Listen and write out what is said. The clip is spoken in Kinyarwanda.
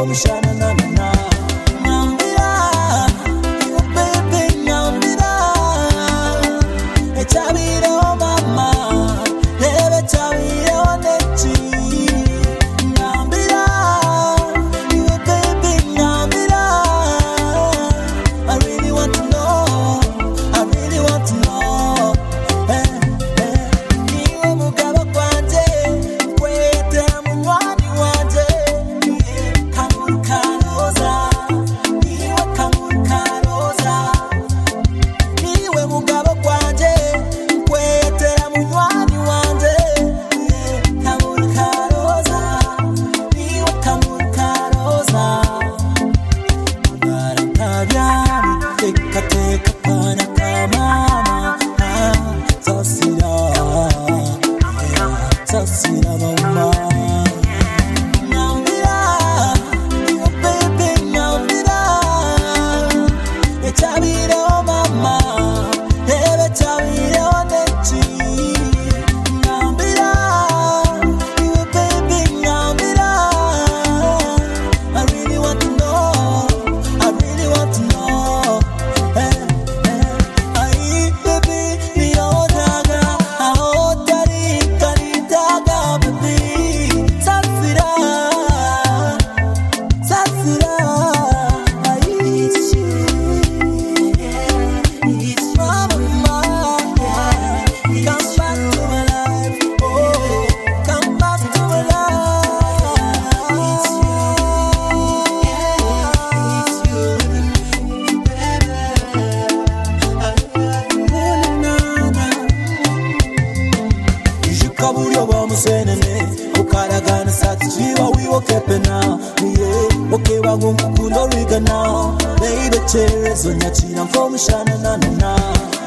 mushana na na na. Nambira, you baby nambira. Echabire o mama, lebe chabire o nechi. Nambira, you baby nambira. I really want to know, I really want to know. Niwe mugabo kwanje, kwete munywani wanje. Kamurika roza, niwe kamurika roza. Niwe mugabo kwanje, kwete munywani wanje. Kamurika roza, niwe kamurika roza. Magara teka teka pana kamama. Sasira mama. Nambira, you baby nambira. Echabire o mama, lebe chabire o nechi. Nambira, you baby nambira. I really want to know, I really want to know. Ay baby, mi odaga, aotari karitaga baby. Sasira, sasira. Ay, it's mama. Come back to my life, oh, come back to my life. It's you, baby. Ijukaburyo bamusenene ukaragana satsiba wiwokepena niye okeba ngumkundo rigana baby cherezo nyakira mfo mushana na na na.